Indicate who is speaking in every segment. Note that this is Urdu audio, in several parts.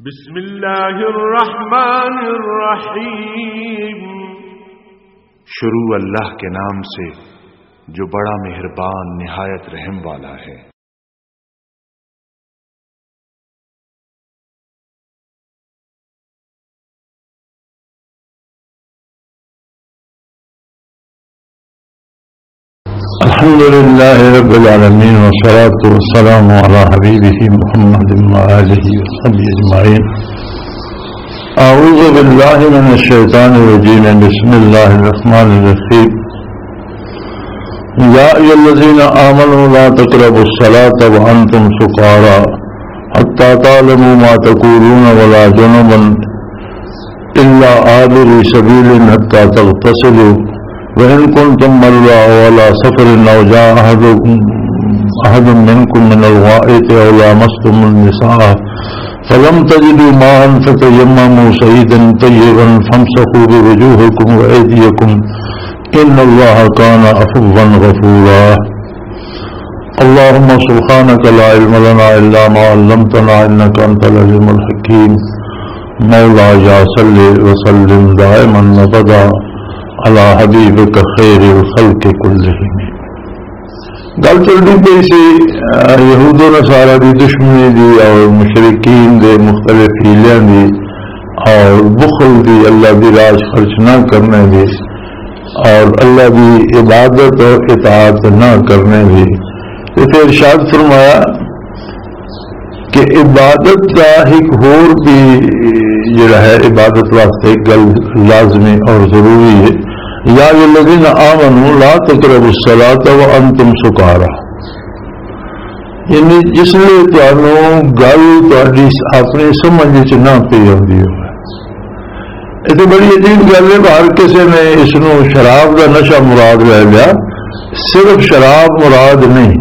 Speaker 1: بسم اللہ الرحمن الرحیم،
Speaker 2: شروع اللہ کے نام سے جو بڑا مہربان نہایت رحم والا ہے۔
Speaker 3: الحمد للہ رب العالمین والصلاة والسلام علی حبیبہ محمد وآلہ وصحبہ اجمعین۔ اعوذ باللہ من الشیطان الرجیم، بسم اللہ الرحمن الرحیم۔ یا ایھا الذین آمنوا لا تقربوا الصلاة وانتم سکارى حتی تعلموا ما تقولون ولا جنبا الا عابري سبیل حتی تغتسلوا وَإِن كُنتُم مَّرْضَىٰ أَوْ عَلَىٰ سَفَرٍ أَوْ جَاءَ أَحَدٌ مِّنكُم مِّنَ الْغَائِطِ أَوْ لَامَسْتُمُ النِّسَاءَ فَلَمْ تَجِدُوا مَاءً فَتَيَمَّمُوا صَعِيدًا طَيِّبًا فَامْسَحُوا بِوُجُوهِكُمْ وَأَيْدِيكُمْ إِنَّ اللَّهَ كَانَ عَفُوًّا غَفُورًا۔ اللهم سبحانك لا علم لنا إلا ما علمتنا إنك أنت العليم الحكيم۔ مولاي صل وسلم دائما أبدا علی حبیبک خیر الخلق کلہم۔ گل چلتی پئی سی یہود و نصارا دی دشمنی دی اور مشرکین دے مختلف ہیلیاں دی اور بخل دی، اللہ دی راہ خرچ نہ کرنے دی اور اللہ دی عبادت اور اطاعت نہ کرنے دی۔ تو ارشاد فرمایا کہ عبادت کا ایک ہور بھی جڑا ہے عبادت واسطے گل لازمی اور ضروری ہے۔ یا الذین آمنوا لا تقربوا الصلاة وانتم سکارى، یعنی جس لیے تمہیں گل تہاڈی اپنی سمجھ چ نہ پئی آندی ہوئے۔ یہ تو بڑی عجیب گل ہے، ہر کسی نے اس نو شراب کا نشہ مراد لے لیا۔ صرف شراب مراد نہیں،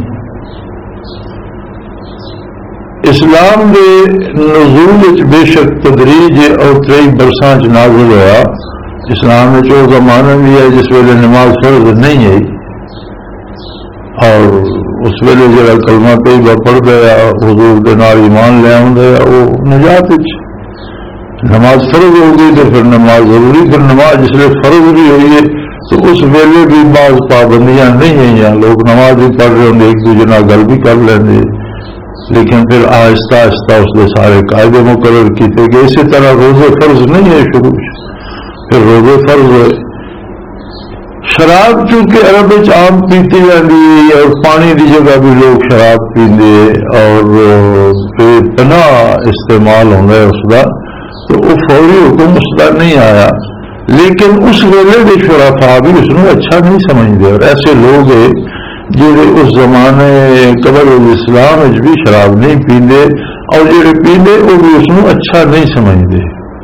Speaker 3: اسلام کے نزول بے شک تدریج اور 23 برساں نازل ہوا۔ اسلام میں جو زمانہ بھی ہے جس ویلے نماز فرض نہیں ہے اور اس ویلے جڑا کلمہ طیبہ پڑھ گیا حضور کے نال ایمان لے آؤں گیا وہ نجات وچ۔ نماز فرض ہو گئی تو پھر نماز ضروری، پھر نماز جس لیے فرض بھی ہوئی ہے تو اس ویلے بھی بعض پابندیاں نہیں ہیں، لوگ نماز بھی پڑھ رہے ہوں، ایک دوسرے نال گل بھی کر لیں گے، لیکن پھر آہستہ آہستہ اس کے سارے قاعدے مقرر کیتے گئے۔ اسی طرح روزے فرض نہیں ہے شروع سے، پھر روزے فرض ہوئے۔ شراب چونکہ عرب عام پیتی جاتی اور پانی کی جگہ بھی لوگ شراب پیندے اور بے پناہ استعمال ہوتا ہے اس کا، تو وہ فوری حکم اس کا نہیں آیا، لیکن اس ویلے کے شرفاء بھی اس کو اچھا نہیں سمجھتے اور ایسے لوگ ہیں جڑے اس زمانے قبل الاسلام بھی شراب نہیں پیندے اور جڑے پیندے وہ بھی اس کو اچھا نہیں سمجھتے،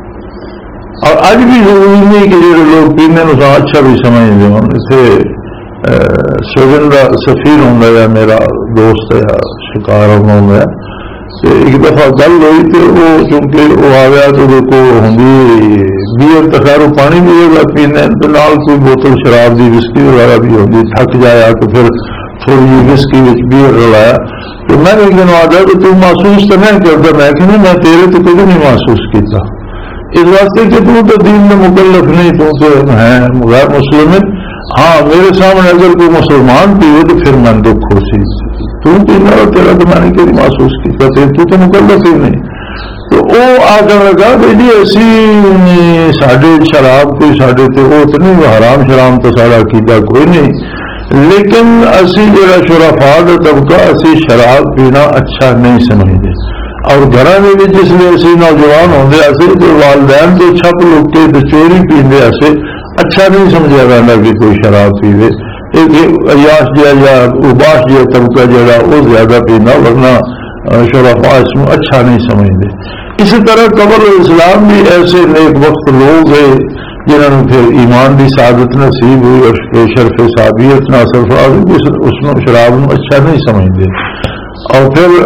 Speaker 3: اور اج بھی ضروری نہیں کہ جڑے لوگ پیندے اس کو اچھا بھی سمجھتے ہوں۔ اتنے سویڈن کا سفیر ہوں یا میرا دوست ہے شکار ہوں، ایک دفعہ گل ہوئی تو وہ چونکہ وہ آ گیا تو دیکھو ہوں بیئر تو خیر وہ پانی بھی ہوگا پینے تو نال کوئی بوتل شراب دی وسکی وغیرہ بھی ہوگی، تھک جایا تو پھر تھوڑی وسکی بیئر رلایا تو میں ایک دن آ گیا تو تم محسوس تو نہیں کرتا، میں کہ میں تیرے تو کبھی نہیں محسوس کیتا، اس واسطے کہ تو دین میں مکلف نہیں، تو ہے غیر مسلم ہے۔ ہاں میرے سامنے اگر کوئی مسلمان پیے تو پھر میں دکھ ہو سی، تم پینا تیرا تو میں نے کبھی محسوس کیا، تو مکلف ہی نہیں۔ تو وہ آ کر لگا بھائی جی ایسی ساڈے شراب کوئی ساڈے تے وہ تو نہیں، حرام شرام تو سارا عقیدہ کوئی نہیں، لیکن اسی جڑا شرفاء کا طبقہ اسی شراب پینا اچھا نہیں سمجھتے، اور گھر میں بھی جس لیے اسی نوجوان ہوندے ایسے تو والدین تو چھپ لک کے تو چوری پیندے ایسے اچھا نہیں سمجھا جاتا کہ کوئی شراب پیوے۔ ایک عیاش جہا یا اباش جہا طبقہ جڑا وہ زیادہ پینا، ورنہ شرفاء اس میں اچھا نہیں سمجھتے۔ اسی طرح قبل اسلام بھی ایسے نیک وقت لوگ ہیں جنہوں نے پھر ایمان کی سعادت نصیب ہوئی اور شرف صحابیت نہ سرفراز اس میں شراب میں اچھا نہیں سمجھتے، اور پھر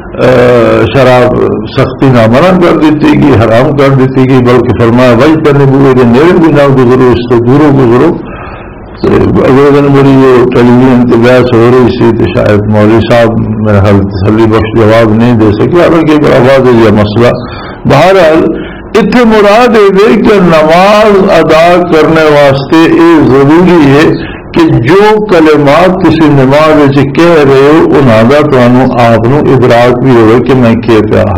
Speaker 3: شراب سختی نہ منع کر دیتی گئی، حرام کر دیتی گئی، بلکہ فرمایا بھائی کرنے بولے کہ میرے بھی نہ گزرو، اس سے دوروں گزرو۔ اگلے دن میری یہ ٹیلی ویژن کی بحث ہو رہی سی تو شاید مولوی صاحب میرا حل تسلی بخش جواب نہیں دے سکے، حالانکہ بڑا واضح یہ مسئلہ بہرحال اتنے مراد ہے کہ نماز ادا کرنے واسطے یہ ضروری ہے کہ جو کلمات کسی نماز کہہ رہے ہو انہوں کا تمہیں آپ ادراک بھی ہوئے کہ میں کیا پیا.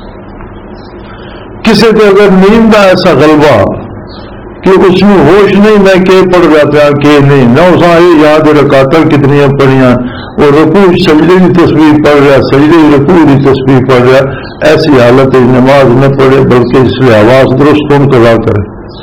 Speaker 3: کسی کو اگر نیند کا ایسا غلبہ کہ اس میں ہوش نہیں میں کہ پڑھ جاتا کہ نہیں نہ اس یہ یاد رکعتیں کتنی پڑھیاں اور رکوع سجدے کی تسبیح پڑھ رہا سجدے رکوع کی تسبیح پڑھ رہا ایسی حالت نماز نہ پڑھے بلکہ اس لیے آواز درست کون قضا کرے.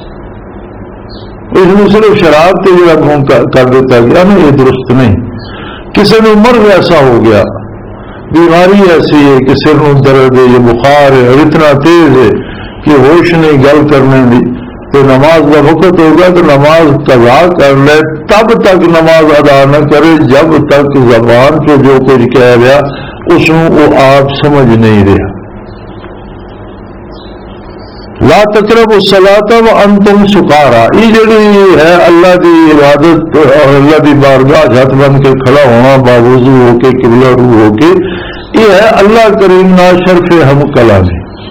Speaker 3: اس میں صرف شراب کے جڑا گھوم کر دیتا گیا نا یہ درست نہیں. کسی میں مرض ایسا ہو گیا بیماری ایسی ہے کہ سر میں درد ہے یہ بخار ہے اور اتنا تیز ہے کہ ہوش نہیں گل کرنے دی تو نماز کا وقت ہوگا تو نماز قضا کر لے تب تک نماز ادا نہ کرے جب تک زبان کو جو کچھ کہہ رہا اس میں وہ آپ سمجھ نہیں رہا. لا تقربوا الصلاة وانتم سکارا یہ جڑی ہے اللہ کی عبادت اور اللہ کی بارگاہ ہاتھ بن کے کھڑا ہونا باوضو ہو کے قبلہ رو ہو کے یہ ہے اللہ کریم نا شرف ہم کلام.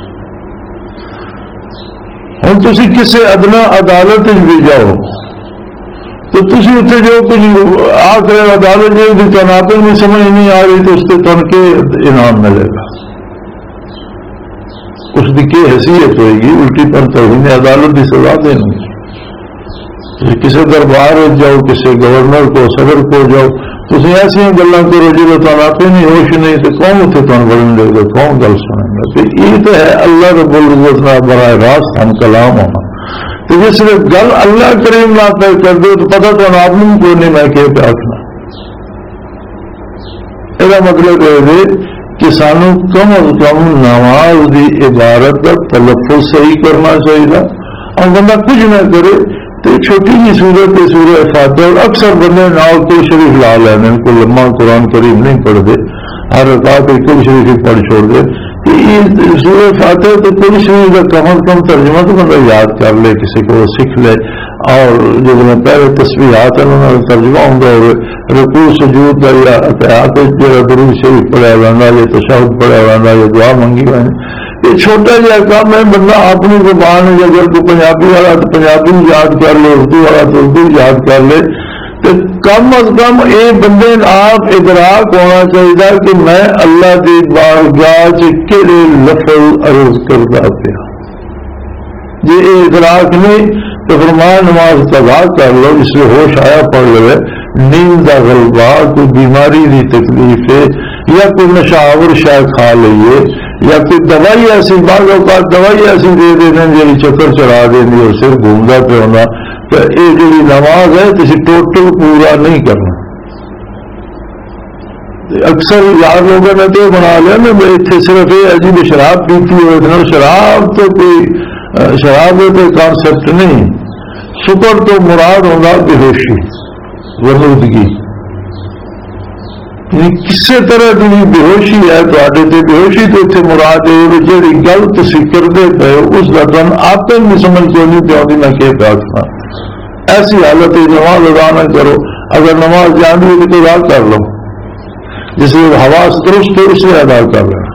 Speaker 3: ہوں تھی کسی ادنا عدالت بھی جاؤ تو تھی اتنے جو کچھ آ کر عدالت جو تناپے میں سمجھ نہیں آ رہی تو اس سے تن کے انعام ملے گا. اس کی کی حیثیت ہوئے گی الٹی پر توہین عدالت کی سزا دینی. کسی دربار جاؤ کسی گورنر کو صدر کو جاؤ تھی ایسا گلا کرو جی تمہیں آپ نہیں ہوش نہیں تو کون اتنے تمہیں بڑھنے دے گا کون گل سنیں گا. تو یہ تو ہے اللہ رب العزت نہ براہ راست ہم کلام ہونا. تو جس نے گل اللہ کریم نہ طے کر دو تو پتہ تو آپ کو نہیں میں کہ پہ آخنا. یہ مطلب یہ کہ سانو کم از کم نماز کی عبارت کا تلفظ صحیح کرنا چاہیے. اور بندہ کچھ نہ کرے تو چھوٹی جی صورت سورہ فاتحہ اور اکثر بندے نال تو شریف لا لینے کو لمبا قرآن کریم نہیں پڑھتے ہر رکعت کل شریف پڑھ چھوڑ دے. سورہ فاتحہ تو کل شریف کا کم از کم ترجمہ تو بندہ یاد کر لے کسی کو سیکھ لے. اور جو پہلے تصویرات ہیں انہوں نے ترجمہ ہوگا اور رکوع سجود کا یا اتحاد درود شریف پڑھا جانا یا تشہد پڑھا جانا یا دعا منگی جانا یہ چھوٹا جہا کام ہے. بندہ اپنی زبان اگر کوئی پنجابی والا تو پنجابی یاد کر لے اردو والا تو اردو یاد کر لے تو کم از کم یہ بندے آپ ادراک ہونا چاہیے کہ میں اللہ کی بارگاہ کہڑے لفظ عرض کرتا پیا. جی یہ ادراک نہیں تو فرمایا نماز قضا کر لو اس لیے ہوش آیا پڑ لے. نیند کا غلبہ کوئی بیماری کی تکلیف ہے یا کوئی نشاور شاید کھا لیے یا کوئی دوائی ایسی بعض اوقات دوائی ایسی دے دینا جی چکر چڑھا دینی اور صرف گھومتا پہ ہونا تو یہ جی نماز ہے تو ٹوٹل پورا نہیں کرنا. اکثر یار لوگوں نے تو بنا لیا نا اتنے صرف یہ عجیب شراب پیتی ہوئے شراب تو کوئی شراب تو کانسیپٹ نہیں. سکر تو مراد ہوگا بےہوشی ورودگی کسی طرح کی بےہوشی ہے تو بےہوشی تو اتنے مراد ہے جی گل تھی کرتے پے اس کا تم آپ نہیں سمجھ کے نہیں پہ میں کہ پاکستان. ایسی حالت نماز ادا نہ کرو. اگر نماز جانی ہے تو ادا کر لو جس میں حواس درست ہے اسے ادا کر لو.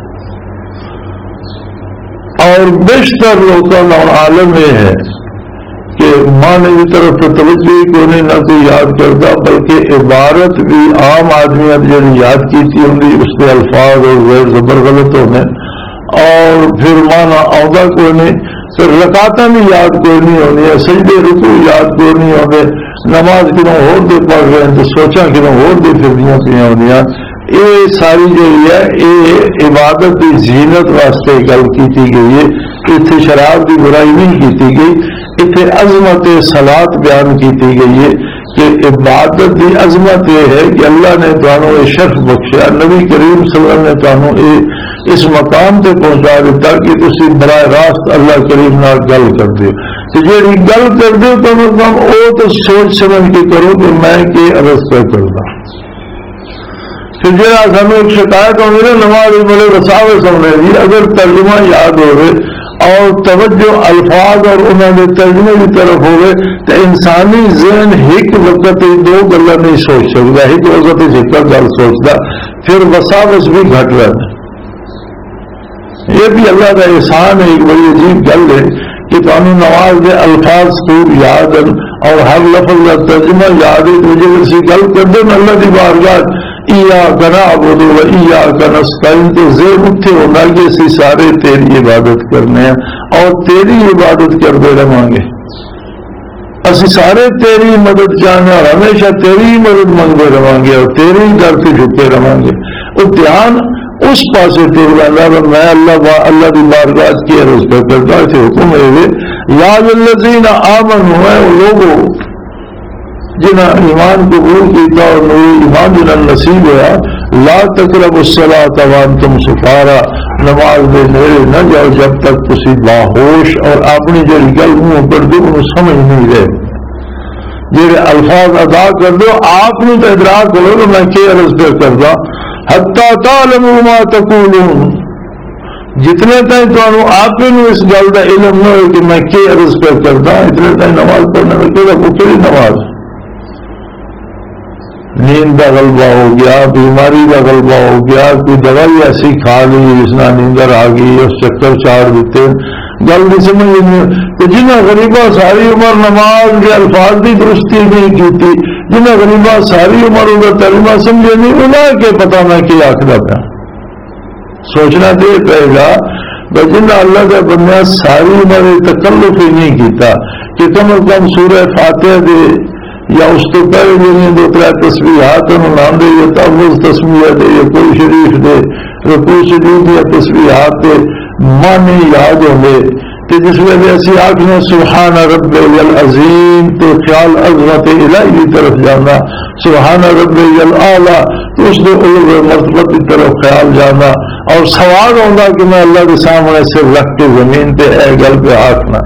Speaker 3: اور بیشتر لوگوں کا عالم یہ ہے کہ معنی کی طرف تو توجہ کو نہیں نہ کوئی یاد کرتا بلکہ عبارت بھی عام آدمی جی یاد کی ہوگی اس کے الفاظ اور غیر زبر غلط ہونے اور پھر مانا آؤں کوئی نہیں پھر رکعتیں بھی یاد کوئی نہیں ہونی ہے سجدے رکوع یاد کوئی نہیں ہونے نماز کنوں ہور دے پڑھ رہے ہیں تو سوچا کنوں ہور دے پھرنیاں پہ ہونی. یہ ساری جو ہے یہ عبادت کی زینت واسطے گل کی گئی ہے. اتنے شراب کی برائی نہیں کی گئی. اتنے عظمت صلات بیان کی گئی ہے کہ عبادت کی عظمت یہ ہے کہ اللہ نے تمہوں یہ شرف بخشیا. نبی کریم صلی اللہ علیہ وسلم نے تمہوں اس مقام تے پہنچا دیتا کہ تسی براہ راست اللہ کریم نال گل کر دو. تو جی گل کر دو کم از کم وہ تو سوچ سمجھ کے کرو کہ میں کہ عرض کیا کرتا. پھر جہاں سامنے ایک شکایت ہوگی نا نماز بڑے رساوے سمجھے جی اگر ترجمہ یاد ہوئے اور توجہ الفاظ اور انہوں نے ترجمے کی طرف ہوئے تو انسانی ذہن ایک وقت دو گلا نہیں سوچ سکتا ایک وقت ایک گل سوچتا پھر وساوس بھی گھٹ رہتا. یہ بھی اللہ کا احسان ہے. ایک بڑی عجیب گل ہے کہ تمہیں نماز کے الفاظ خوب یاد ہیں اور ہر لفظ کا ترجمہ یاد ہے. تو جب اسی گل کر دو اللہ کی بارگاہ ایاک نعبد و ایاک نستعین تو ذہن اتنے ہونا کہ اسی سارے تیری عبادت کرنے ہیں اور تیری عبادت کرتے رہاں گے. اسی سارے تیری مدد چاہنے اور ہمیشہ تیری مدد منگتے رہاں گے اور تیری در سے جھکے رہاں گے. وہ دھیان اس پاسے ٹور لینا. میں اللہ کی بارگاہ کی عرض کرتا تھے حکم ہے یا الذین آمنوا ہے وہ لوگوں جنہیں ایمان قبول کیتا اور نوری ایمان جنہیں نصیب ہوا لا تقربوا الصلاۃ وانتم سکارا نماز دے نیڑے نہ جاؤ جب تک تسی باہوش اور اپنی جڑی گل منہ پر دو انہوں سمجھ نہیں رہے. جڑے الفاظ ادا کر دو آپ نے تو ادراک کرو تو میں کیا عرض پہ کردا حتی تعلموا ما تقولون جتنے تائیں تو آپ اس گل کا علم نہ ہو کہ میں کیا عرض پہ کردا اتنے تائیں نماز پڑھنے میں کہڑی نماز. نیند کا غلبہ ہو گیا, بیماری کا غلبہ ہو گیا, کوئی دوائی ایسی کھا لی جس میں نیندر آ گئی اور چکر چاڑ دیتے گل نہیں سمجھ. تو جنہیں غریبہ ساری عمر نماز کے الفاظ کی درستی نہیں کی, جنہیں غریبہ ساری عمر ان کا ترجمہ سمجھے نہیں انہیں کہ پتا میں کیا آخر پہ سوچنا دے پائے گا. جنہیں اللہ کا بندہ ساری عمر تکلف ہی نہیں کیتا کہ کم از کم سورہ فاتحہ دے یا اس تو پہلے جنہیں دو تر تصویرات نام دے یا تعوذ تصویر دے یا کوئی شریف دے رکوع سجود یا تصویرات دے معنی یاد ہوں گے کہ جس وجہ اسی آنکھیں سبحان رب العظیم تو خیال عظمت الہی کی طرف جانا, سبحان رب الاعلی تو اس نے علو مرتبت کی طرف خیال جانا اور سوال ہوگا کہ میں اللہ کے سامنے سے رکھ کے زمین پہ اے گل پہ آنکھنا.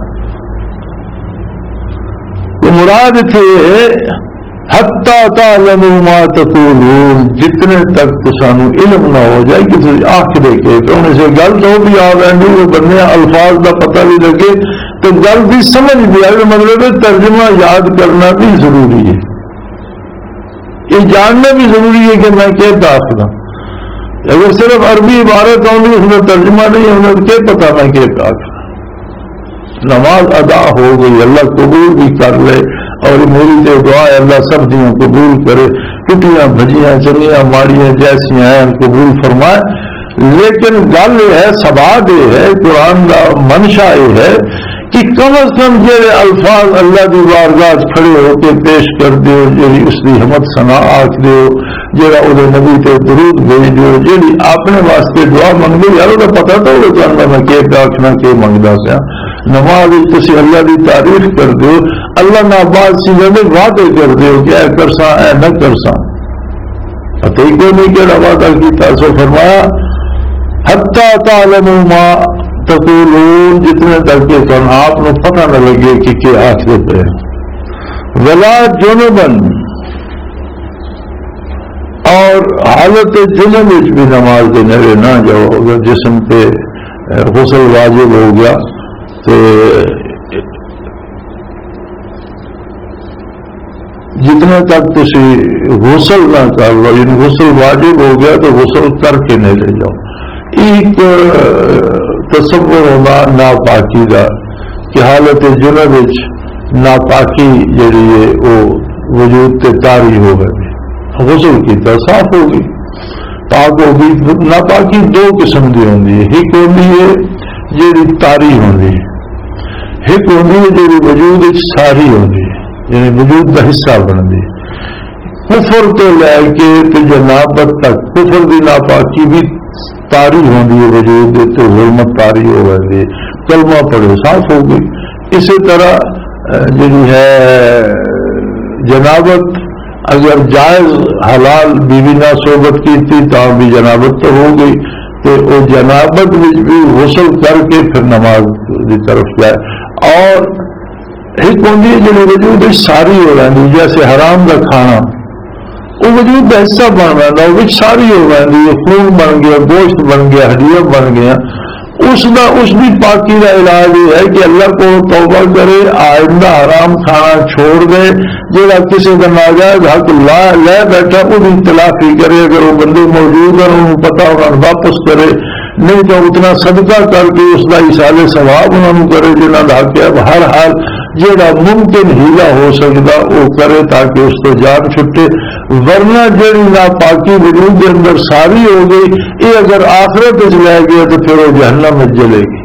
Speaker 3: مراد تھے حتی تعلموا ما تقولون جتنے تک تو سانو علم نہ ہو جائے کہ آخر کے تو انہیں سے گل تو بھی آ رہی وہ بننے الفاظ کا پتہ بھی لگے تو گل بھی سمجھ بھی آئے. مطلب ترجمہ یاد کرنا بھی ضروری ہے, یہ جاننا بھی ضروری ہے کہ میں کیا داخل ہوں. اگر صرف عربی عبارت آؤں اس میں ترجمہ نہیں ہونا تو کیا پتا میں کیا داخل. نماز ادا ہو گئی اللہ قبول بھی کر لے اور میری تو دعا ہے اللہ سب دیاں قبول کرے, ٹوٹیاں بھجیاں چنیاں ماڑیاں جیسی ہیں قبول فرمائے. لیکن گل یہ ہے سباب یہ ہے قرآن کا منشا یہ ہے کہ کم از کم جڑے الفاظ اللہ کی بارگاہ کھڑے ہو کے پیش کر دیو جی اس کی حمد ثنا آکھ دیو جڑا وہ نبی تے درود بھیج دیو جی اپنے واسطے دعا منگو یار وہ پتا تو وہ جاننا میں کہ آخنا کہ منگتا سا. نماز تسی اللہ کی تعریف کر دیو اللہ نہ بعد چیزوں میں وعدے کر دیو کہ اے کرساں اے نہ کرساں پتہ ہی کوئی نہیں کہڑا وعدہ کیتا. سو فرمایا حتی تعلموا ما تقولون جتنے تک کہ تم آپ کو پتہ نہ لگے کہ کیا آخر پہ ولا جنبن اور حالت جنب بھی نماز کے نوے نہ جاؤ. اگر جسم پہ غسل واجب ہو گیا تو جتنے تک تسی غسل نہ کر لو یعنی غسل واجب ہو گیا تو غسل کر کے نہیں لے جاؤ. ایک تصور ہونا ناپاکی کا کہ حالت جنب ناپاکی جڑی ہے وہ وجود تے طاری ہو گئی غسل کیتا صاف ہوگی پاک ہوگی. ناپاکی دو قسم کی ہوتی ہے, ایک ہوتی ہے جڑی طاری ہوتی ہے, ایک ہوتی ہے جڑی وجود ساری ہوتی ہے یعنی وجود کا حصہ بنتی ہے. کفر تو لے کے جنابت تک کفر کی ناپاکی بھی تاری ہوتی ہے وجود تو ظلمت تاری ہو گئی کلمہ پڑھے صاف ہو گئی. اسی طرح جی ہے جنابت اگر جائز حلال بیوی نہ صحبت کی تھی تو بھی جنابت تو ہو گئی تو وہ جنابت بھی غسل کر کے پھر نماز کی طرف جائے. اور ایک ہوتی ہے جی وجود ساری ہو رہی جیسے حرام کا کھانا وہ وجود کا حصہ بن رہا وہ ساری ہو رہی ہے خون بن گیا گوشت بن گیا ہڈیاں بن گیا. اس بھی پاکی کا علاج یہ ہے کہ اللہ کو توبہ کرے آئندہ حرام کھانا چھوڑ دے جہاں کسی کا ناجائز حق لے بیٹھا وہ بھی تلافی کرے اگر وہ بندے موجود ہیں انہوں پتا انہوں واپس کرے نہیں تو اتنا صدقہ کر کے اس کا ایصال ثواب انہوں کرے جنہاں دا کہ اب ہر حال جہاں ممکن ہیلا ہو سکتا وہ کرے تاکہ اس کو جان چھٹے، ورنہ جہی ناپاکی وجود کے اندر ساری ہو گئی، یہ اگر آخرت لے گیا تو پھر وہ جہنم میں جلے گی۔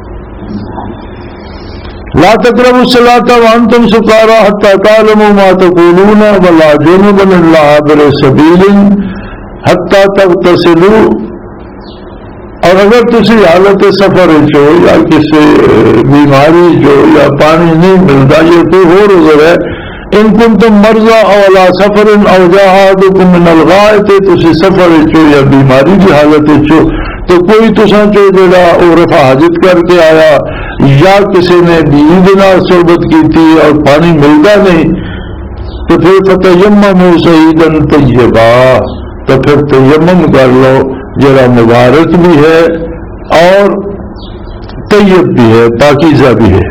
Speaker 3: لا تقربوا الصلاة وانتم سکارى حتى تعلموا ما تقولون ولا جنبا الا عابر سبيل حتى تغتسلوا، اور اگر تسی حالت سفر چو یا کسی بیماری جو یا پانی نہیں ملتا، یہ تو ہو عذر ہے، ان کنتم مرضى او على سفر او جاء احدكم من الغائط، تسی سفر چو یا بیماری کی حالت چو تو کوئی تساں چو جڑا او رفع حاجت کر کے آیا، یا کسی نے بیوی دے نال صحبت کی تھی اور پانی ملتا نہیں، تو پھر فتیمموا صعیدا طیبا، تو پھر تیمم کر لو جڑا مبارک بھی ہے اور طیب بھی ہے، پاکیزہ بھی ہے۔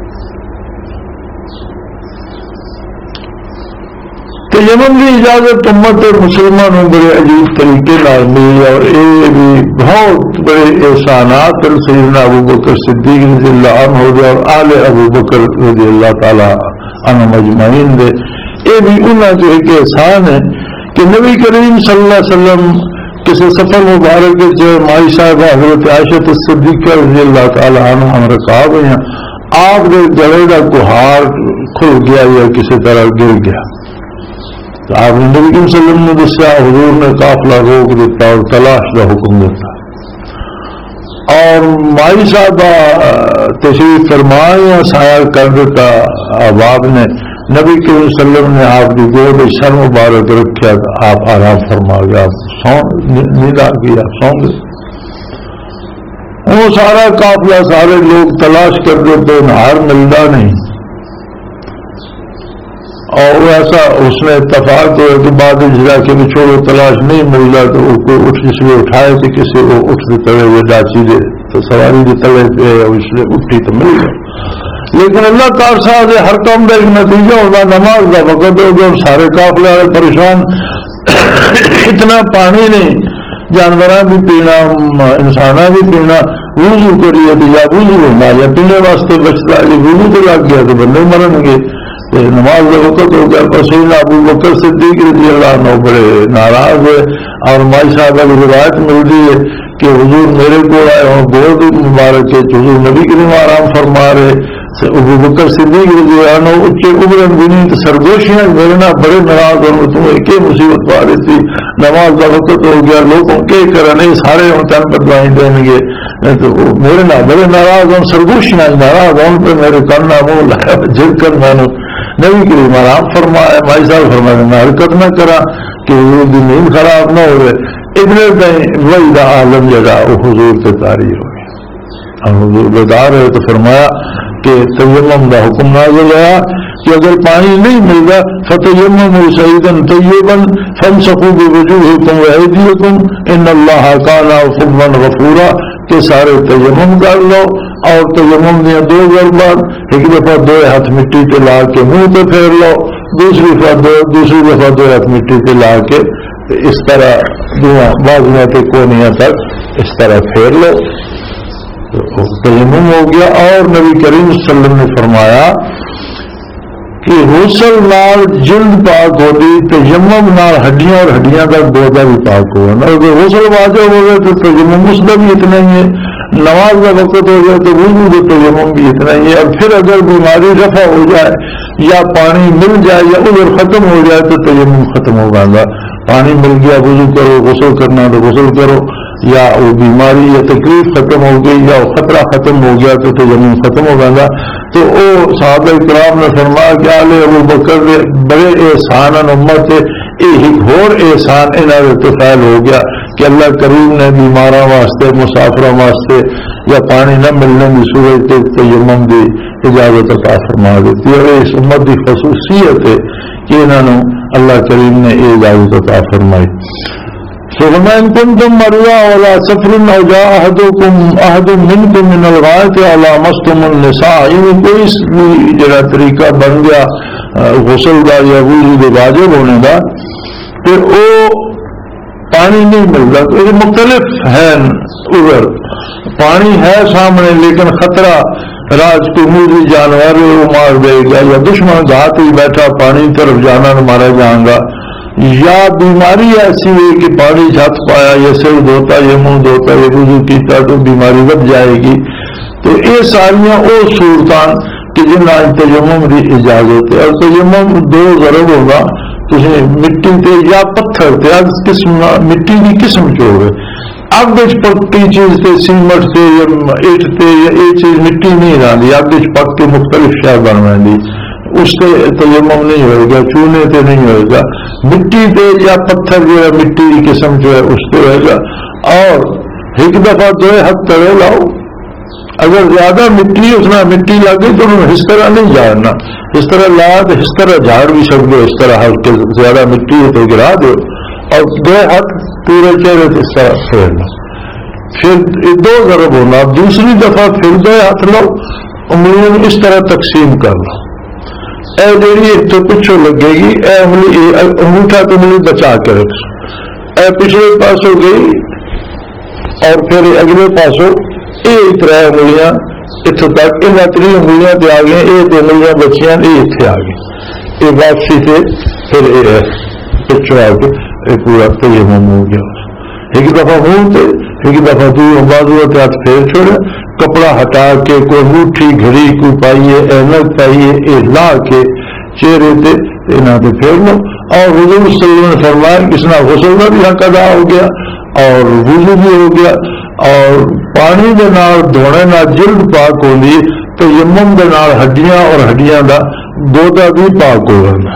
Speaker 3: تیمم کی اجازت امت مسلمانوں بڑے عجیب طریقے نال ملی، اور یہ بھی بہت بڑے احسانات سیدنا ابو بکر صدیق رضی اللہ عنہ اور آل ابو بکر رضی اللہ تعالی عنہ مجمعین دے، یہ بھی انہاں جو ایک احسان ہے کہ نبی کریم صلی اللہ علیہ وسلم کسی سفر مبارک جو مائی صاحبہ حضرت عائشہ صدیقہ رضی اللہ تعالی عنہ ہم رکاب ہیں، آپ کے گلے کا کوہار کھل گیا یا کسی طرح گر گیا، تو آپ نے نبی کریم صلی اللہ علیہ وسلم نے دسیا، حضور نے قافلہ روک دیتا اور تلاش کا حکم دیتا، اور مائی صاحبہ تشریف فرمایا سایہ کر دیتا، اب آپ نے نبی کریم صلی اللہ علیہ وسلم نے آپ کی گود سر مبارک رکھا، آپ آرام فرما گیا، آپ نیند آ گئی، آپ سو گئے۔ وہ سارا قافلہ سارے لوگ تلاش کر دیتے، نہار ملتا نہیں، اور ایسا اس نے اتفاق ہوئے کہ بعد اجرا کے بھی چھوڑو تلاش نہیں ملتا، تو اس کو اٹھ اس لیے اٹھائے کہ کسی کو اٹھ کے تلے ہوئے ڈاچی دے، تو سواری کے تلے پہ اس لیے اٹھی تو مل گیا۔ لیکن اللہ تعالی صاحب ہر کام کا ایک نتیجہ ہوگا، نماز کا وقت ہو گیا، سارے قافلے والے پریشان، اتنا پانی نہیں، جانور بھی پینا، انسان بھی پینا، وضو کریے تو یا وضو ہونا یا پینے واسطے بچتا ہے، وضو تو لگ گیا تو بندے مرن گے، نماز کا وقت ہو گیا۔ پسینہ ابو بکر صدیق رضی اللہ عنہ بڑے ناراض ہوئے، اور مائی صاحبہ کی روایت ملتی ہے کہ حضور میرے کو آئے اور گود مبارک ہے، حضور نبی کریم آرام فرما رہے، ابو بکر صدیق رضی اللہ عنہ اچھے عمرن دینی تو سرگوشیاں میرے نہ بڑے ناراض اور تمہیں کیا مصیبت پا رہی تھی، نماز کا وقت ہو گیا، لوگوں کے کرنے سارے ہم تن پر دعائیں دیں گے، تو میرے نہ بڑے ناراض ہوں، سرگوشیاں ناراض ہوں پہ میرے کرنا منہ لایا جھل کر میں نے نبی کریم آرام فرمایا، مائی صاحب فرمایا میں حرکت نہ کرا کہ وہ بھی نیند خراب نہ ہو رہے، ابن دیں وہی دا عالم جگہ وہ حضور سے تاریخ ہو گیا، ہم حضور بتا رہے تو فرمایا کہ تیمم کا حکم نازل ہوا کہ اگر پانی نہیں ملتا فتیمموا صعیدا طیبا فامسحوا بوجوہکم وایدیکم ان اللہ کان عفوا غفورا، کہ سارے تیمم کر لو، اور تیمم دیا دو ضربات، ایک دفعہ دو ہاتھ مٹی پہ لا کے منہ پہ پھیر لو، دوسری دفعہ دو ہاتھ مٹی پہ لا کے اس طرح بازویں پہ کونیاں تک اس طرح پھیر لو، تیمم ہو گیا۔ اور نبی کریم صلی اللہ علیہ وسلم نے فرمایا کہ غسل نال جلد پاک ہوتی، تیمم نال ہڈیاں اور ہڈیاں کا گودا بھی پاک ہوا، اگر غسل واجب ہو گئے تو تیمم اس کا بھی اتنا ہی ہے، نماز کا وقت ہو جائے تو وضو کا تیمم بھی اتنا ہی ہے، اور پھر اگر بیماری رفع ہو جائے یا پانی مل جائے یا عذر ختم ہو جائے تو تیمم ختم ہو گا، پانی مل گیا وضو کرو، غسل کرنا تو غسل کرو، یا وہ بیماری یا تکلیف ختم ہو گئی یا خطرہ ختم ہو گیا تو تیمم ختم ہو گا۔ تو او صحابہ کرام نے فرمایا کہ آل ابو بکر نے بڑے احسان امت ایک ہور احسان انہوں نے فعال ہو گیا کہ اللہ کریم نے بیماراں واسطے مسافراں واسطے یا پانی نہ ملنے کی صورت کے تیمم کی اجازت عطا فرما دیتی، اور اس امت کی خصوصیت ہے کہ انہوں نے اللہ کریم نے یہ اجازت عطا فرمائی۔ فَإِن كُنتُم مَّرْضَىٰ عَلَىٰ سَفَرٍ أَوْ جَاءَ أَحَدٌ مِّنكُم مِّنَ الْغَائِطِ أَوْ لَامَسْتُمُ النِّسَاءَ، یہ کوئی جڑا طریقہ بن گیا غسل کا یا وضو کے واجب ہونے کا، پھر وہ پانی نہیں ملتا، تو یہ مختلف ہے ادھر پانی ہے سامنے لیکن خطرہ راج کو موزی جانور وہ مار دے گا، یا دشمن گھات ہی بیٹھا پانی طرف جانا نہ مارا جائیں گا، یا بیماری ایسی ہے کہ پانی چھت پایا یا سر دھوتا یا منہ دھوتا یا وضو کیتا تو بیماری بچ جائے گی. تو یہ ساریاں وہ صورتان کہ جن تیمم کی اجازت ہے. اور تیمم دو ضرب ہوگا، تھی مٹی تے یا پتھر تے قسم مٹی کی قسم چ ہوگی، اگ پکی چیز تے سیمٹ سے یا اٹ تے یا یہ چیز مٹی نہیں رہی، اگ پک کے مختلف شے بن رہی اس سے تیمم نہیں ہوئے گا، چونے تے نہیں ہوئے گا، مٹی تے یا پتھر جو ہے مٹی کی قسم جو ہے اس سے ہوئے گا. اور ایک دفعہ دو ہاتھ تڑے لاؤ، اگر زیادہ مٹی اس میں مٹی لگے تو اس طرح نہیں جھاڑنا، اس طرح لا تو اس طرح جھاڑ بھی سکتے، اس طرح ہلکے زیادہ مٹی ہے تو گرا دو اور دو ہاتھ پورے چہرے سے اس طرح پھیر لو، پھر دو ضرب ہونا. دوسری دفعہ پھر دو ہاتھ لو، انگلیوں اس طرح تقسیم کر لو، اے جیڑی ایک تو پچھو لگے گی، اے انگوٹھا تو انگلی بچا کے رکھ، اے پچھلے پاسوں گئی اور پھر اگلے پاسوں یہ تر انگلیاں اتوں تک، یہ تین انگلیاں تے آ گئی، یہ دو انگلیاں بچیاں یہ اتنے آ گئی، یہ واپسی سے پھر یہ پچھو آ کے یہ پورا تیمم ہو گیا. ایک دفعہ منہ تے ایک دفعہ بازو کے ہاتھ پھیر چھوڑے، کپڑا ہٹا کے کوئی انگوٹھی گھڑی کو پائیے اینک پائیے یہ لا کے چہرے تے یہاں پہ پھیر لو. اور حضور صلی اللہ علیہ وسلم نے فرمایا کس نے غسل کا بھی حق ادا ہو گیا اور وضو بھی ہو گیا، اور پانی دے نال دھونے نال جلد پاک ہوندی، تیمم دے نال ہڈیاں اور ہڈیاں دا گودا بھی پاک ہو جانا.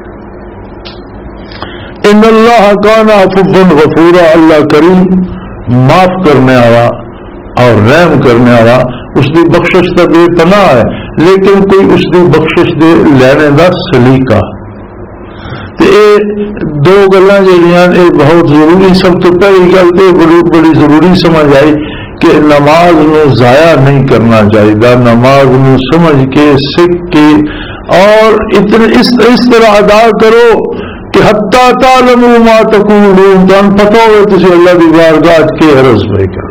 Speaker 3: ان اللہ کان عفوا غفورا، اللہ کریم معاف کرنے والا اور رحم کرنے والا، اس کی بخشش تو بے پناہ ہے، لیکن کوئی اس کی بخشش دے لینے کا سلیقہ. تو یہ دو گلاں جہاں یہ بہت ضروری، سب تو پہلی گل تو بڑی ضروری سمجھ آئی کہ نماز نو ضائع نہیں کرنا چاہیے، نماز نو سمجھ کے سیکھ کے اور اس طرح ادا کرو کہ حتی تعلموا ما تقولون، تمہیں پتہ ہو تسی اللہ کی بارگاہ کے عرض پہ کر.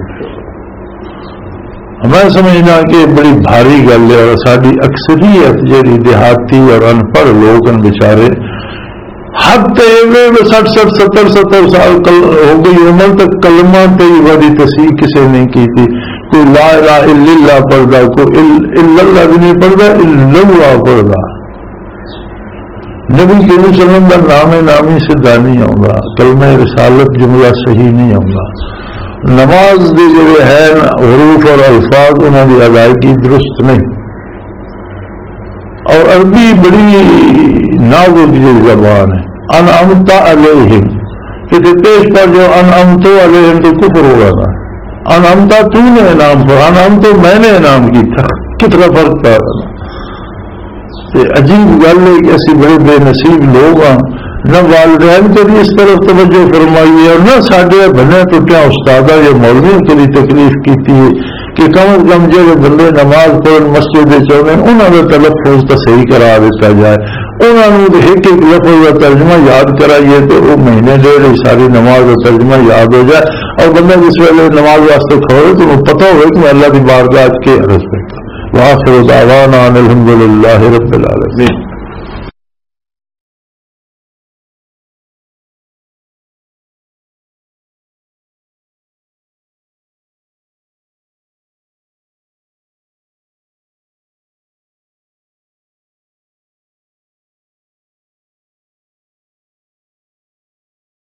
Speaker 3: میں سمجھنا کہ بڑی بھاری گل ہے، اور ساری اکثریت جیڑی دیہاتی اور ان پڑھ لوگ ان بیچارے حد 60-70 سال ہو گئی عمر تک کلمہ طیبہ کی تصحیح کسی نے کی تھی. کوئی لا الہ الا اللہ پڑھتا، کوئی الا اللہ بھی نہیں پڑھتا، الا اللہ پڑھتا. نبی کریم صلی اللہ علیہ وسلم کا نام نامی سدھا نہیں آؤں، کلمہ رسالت جملہ صحیح نہیں آؤں. نماز کے جڑے ہے حروف اور الفاظ انہوں کی ادائیگی درست نہیں، اور عربی بڑی نازک زبان ہے. انعمت علیہم کہ پیش پر جو انعمت علیہم تو کفر ہو رہا تھا، انعمت تو نے انعام پر، انعمت میں نے انعام کی تھا، کتنا فرق پا رہا. عجیب گل ہے کہ اسی بڑے بے نصیب لوگ ہاں، نہ والدین کو بھی اس طرف توجہ فرمائی ہے اور نہ سارے بنے ٹوٹیا استاد یا مولویوں کے لیے تکلیف کی کہ کم از کم جو بندے نماز پڑھن مسجد چاہتے ہیں انہوں نے تلفظ تو صحیح کرا دیتا جائے، انہوں نے ایک ایک لفظ کا ترجمہ یاد کرائیے تو وہ مہینے ڈیڑھ ساری نماز کا ترجمہ یاد ہو جائے، اور بندہ جس ویلے نماز واسطے کھڑے تو انہیں پتہ ہوئے کہ میں اللہ کی بارگاہ کے عرض کرتا. وآخر دعوانا الحمد للہ رب العالمین.